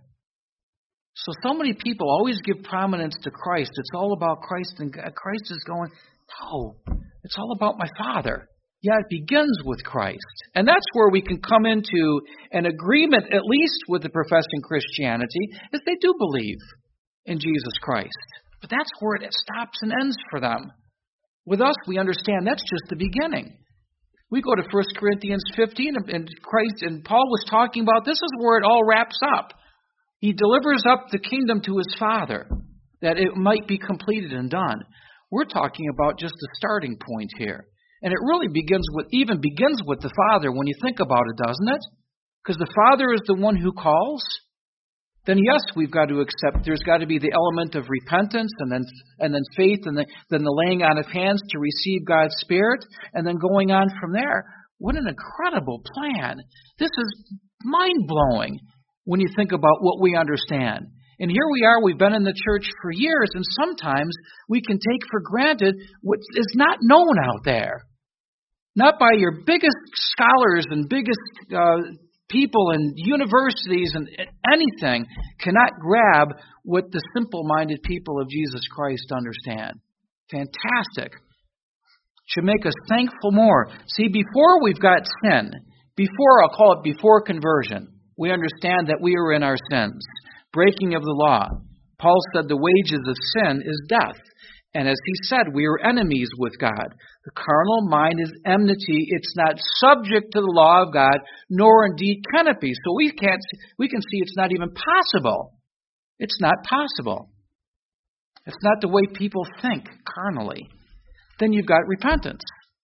So, so many people always give prominence to Christ. It's all about Christ, and Christ is going, no, it's all about my Father. Yeah, it begins with Christ. And that's where we can come into an agreement, at least with the professing Christianity, is they do believe in Jesus Christ. But that's where it stops and ends for them. With us, we understand that's just the beginning. We go to First Corinthians fifteen, and Christ and Paul was talking about this is where it all wraps up. He delivers up the kingdom to his Father, that it might be completed and done. We're talking about just the starting point here. And it really begins with, even begins with the Father when you think about it, doesn't it? Because the Father is the one who calls. Then yes, we've got to accept, there's got to be the element of repentance, and then and then faith, and then, then the laying on of hands to receive God's Spirit, and then going on from there. What an incredible plan. This is mind-blowing when you think about what we understand. And here we are, we've been in the church for years, and sometimes we can take for granted what is not known out there. Not by your biggest scholars and biggest uh, people and universities and anything cannot grab what the simple-minded people of Jesus Christ understand. Fantastic. Should make us thankful more. See, before we've got sin, before, I'll call it before conversion, we understand that we are in our sins, breaking of the law. Paul said the wages of sin is death. And as he said, we are enemies with God. The carnal mind is enmity. It's not subject to the law of God, nor indeed can it be. So we can't. We can see it's not even possible. It's not possible. It's not the way people think carnally. Then you've got repentance.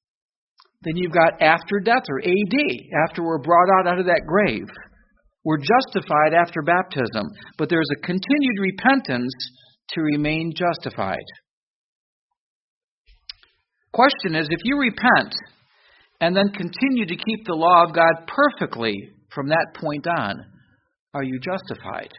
Then you've got after death, or A D, after we're brought out, out of that grave. We're justified after baptism. But there's a continued repentance to remain justified. Question is, if you repent and then continue to keep the law of God perfectly from that point on, are you justified?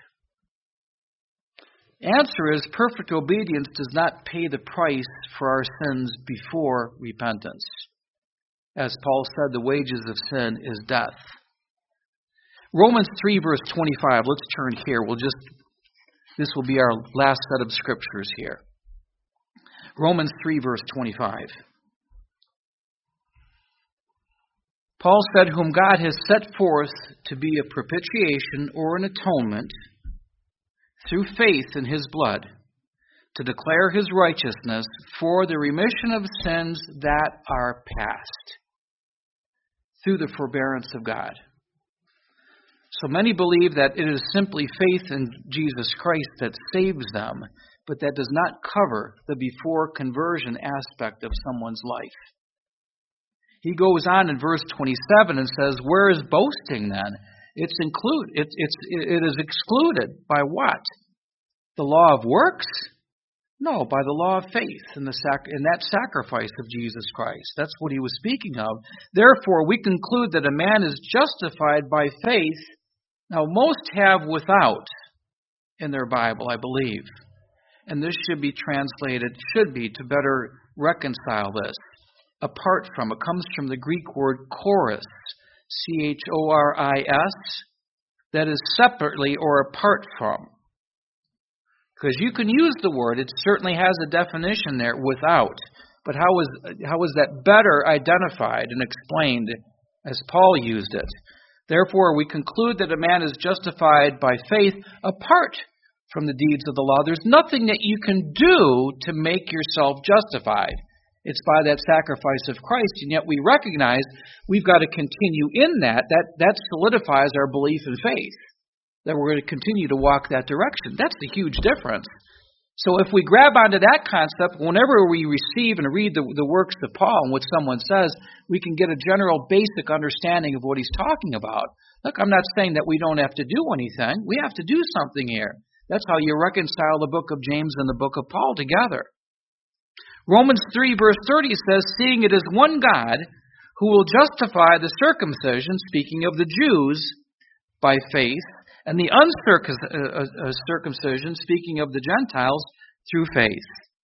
Answer is, perfect obedience does not pay the price for our sins before repentance. As Paul said, the wages of sin is death. Romans three, verse twenty-five. Let's turn here. We'll just, this will be our last set of scriptures here. Romans three, verse twenty-five. Paul said, whom God has set forth to be a propitiation or an atonement through faith in his blood, to declare his righteousness for the remission of sins that are past, through the forbearance of God. So many believe that it is simply faith in Jesus Christ that saves them, but that does not cover the before conversion aspect of someone's life. He goes on in verse twenty-seven and says, where is boasting then? It's include, it's, it's, it is excluded by what? The law of works? No, by the law of faith in, the sac- in that sacrifice of Jesus Christ. That's what he was speaking of. Therefore, we conclude that a man is justified by faith. Now, most have without in their Bible, I believe. And this should be translated, should be, to better reconcile this. Apart from, it comes from the Greek word choris, C H O R I S, that is separately or apart from. Because you can use the word, it certainly has a definition there, without. But how is, how is that better identified and explained as Paul used it? Therefore, we conclude that a man is justified by faith apart from the deeds of the law. There's nothing that you can do to make yourself justified. It's by that sacrifice of Christ, and yet we recognize we've got to continue in that. That, that solidifies our belief in faith, that we're going to continue to walk that direction. That's the huge difference. So if we grab onto that concept, whenever we receive and read the, the works of Paul and what someone says, we can get a general basic understanding of what he's talking about. Look, I'm not saying that we don't have to do anything. We have to do something here. That's how you reconcile the book of James and the book of Paul together. Romans three, verse thirty says, seeing it is one God who will justify the circumcision, speaking of the Jews, by faith, And the uncircumcision, speaking of the Gentiles, through faith.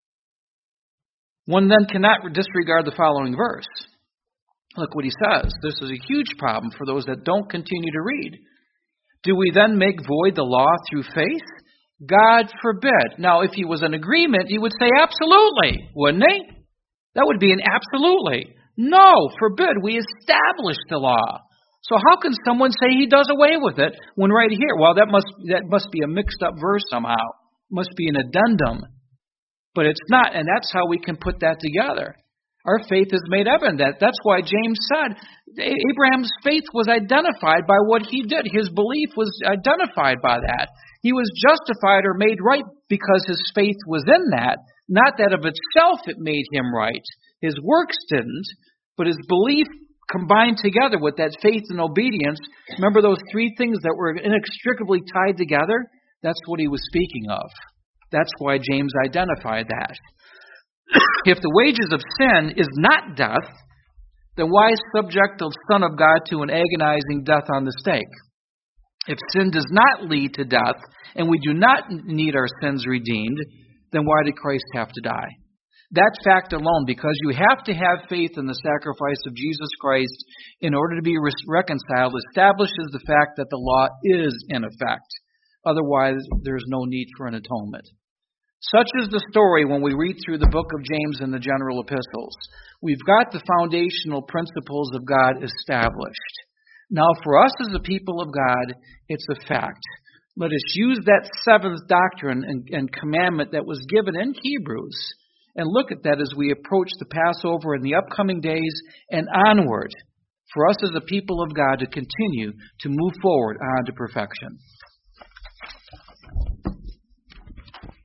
One then cannot disregard the following verse. Look what he says. This is a huge problem for those that don't continue to read. Do we then make void the law through faith? God forbid. Now, if he was in agreement, he would say absolutely, wouldn't he? That would be an absolutely. No, forbid. We established the law. So how can someone say he does away with it when right here, well, that must that must be a mixed up verse somehow. Must be an addendum. But it's not, and that's how we can put that together. Our faith is made evident. That that's why James said Abraham's faith was identified by what he did. His belief was identified by that. He was justified or made right because his faith was in that. Not that of itself it made him right. His works didn't, but his belief combined together with that faith and obedience. Remember those three things that were inextricably tied together? That's what he was speaking of. That's why James identified that. If the wages of sin is not death, then why subject the Son of God to an agonizing death on the stake? If sin does not lead to death, and we do not need our sins redeemed, then why did Christ have to die? That fact alone, because you have to have faith in the sacrifice of Jesus Christ in order to be reconciled, establishes the fact that the law is in effect. Otherwise, there's no need for an atonement. Such is the story when we read through the book of James and the general epistles. We've got the foundational principles of God established. Now, for us as a people of God, it's a fact. Let us use that seventh doctrine and, and commandment that was given in Hebrews and look at that as we approach the Passover in the upcoming days and onward, for us as a people of God to continue to move forward on to perfection.